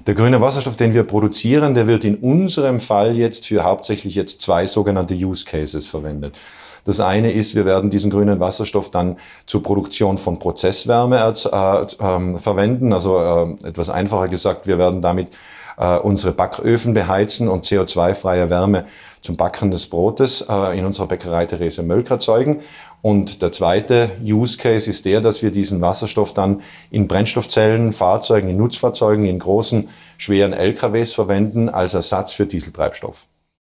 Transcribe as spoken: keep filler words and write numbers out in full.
Der grüne Wasserstoff, den wir produzieren, der wird in unserem Fall jetzt für hauptsächlich jetzt zwei sogenannte Use Cases verwendet. Das eine ist, wir werden diesen grünen Wasserstoff dann zur Produktion von Prozesswärme äh, äh, verwenden. Also äh, etwas einfacher gesagt, wir werden damit äh, unsere Backöfen beheizen und C O zwei freie Wärme zum Backen des Brotes äh, in unserer Bäckerei Therese Mölk erzeugen. Und der zweite Use Case ist der, dass wir diesen Wasserstoff dann in Brennstoffzellen, Fahrzeugen, in Nutzfahrzeugen, in großen, schweren L K Ws verwenden als Ersatz für Dieseltreibstoff.